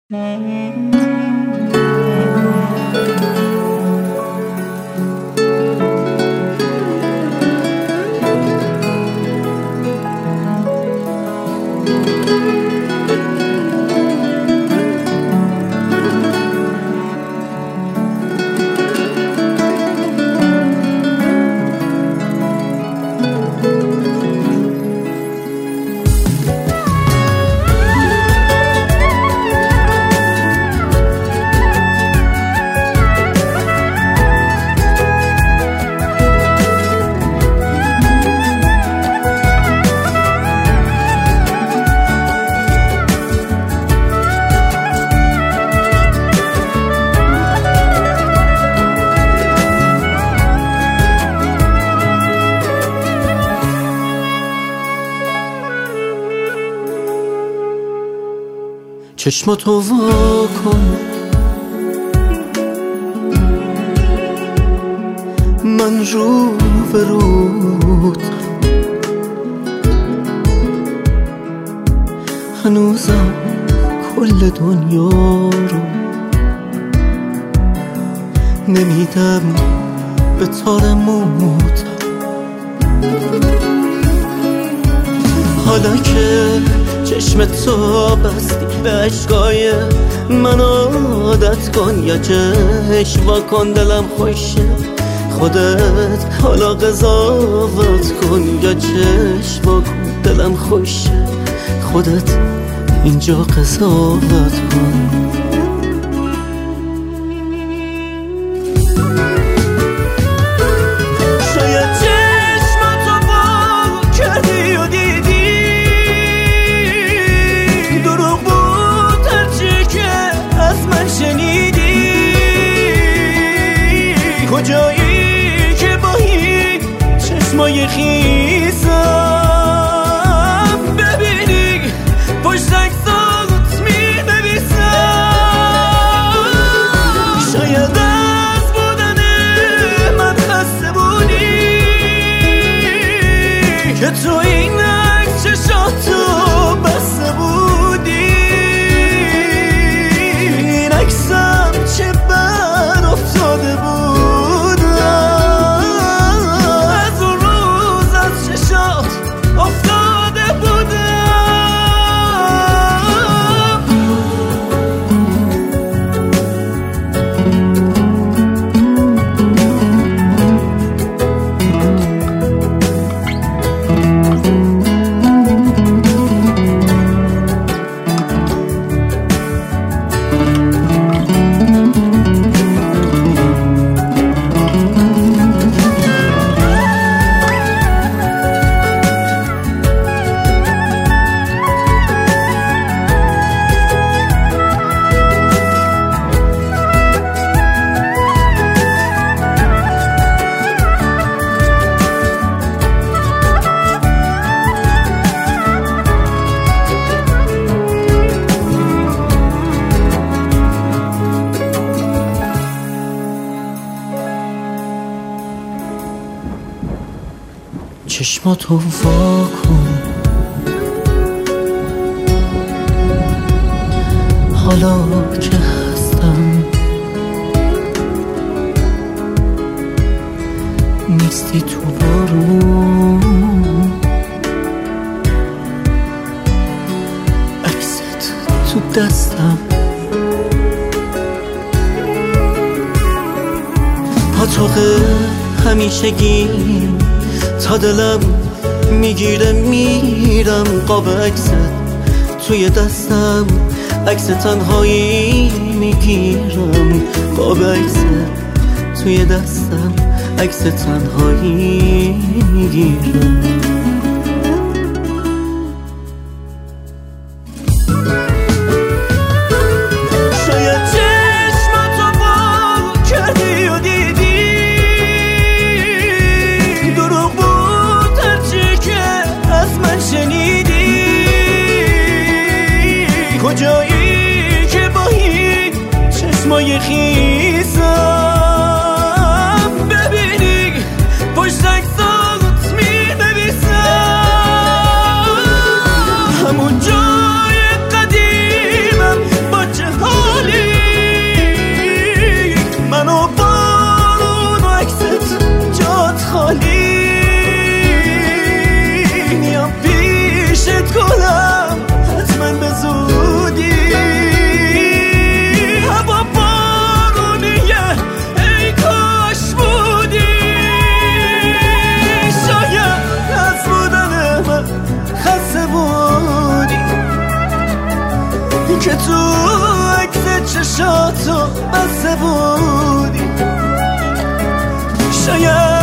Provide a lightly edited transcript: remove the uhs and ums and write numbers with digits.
چشماتو وا کن، من رو به رود هنوزم کل دنیا رو نمیدم به تار موت. حالا که چشم تو بستی به عشقای من عادت کن، یا چشم وا کن دلم خوشه خودت حالا قضاوت کن، یا چشم وا کن دلم خوشه خودت اینجا قضاوت کن. کجایی که با این چشمای خیسم ببینی پشت عکسات می‌نویسم. شاید از بودن من خسته بودی که تو این عکس چشاتو بسته بودی. این عکسم چه بر افتاده بود چشماتو وا کن، حالا که هستم نیستی تو بارون، عکست تو دستم پاتوق همیشگی تا دلم میگیره میرم. قاب عکست توی دستم عکس تنهایی میگیرم. قاب عکست توی دستم عکس تنهایی میگیرم. کجایی که با این چشمای خیسم ببینی پشت عکسات می‌نویسم. همون جای قدیمم با چه که تو عکس چشاتو بسته بودی. شاید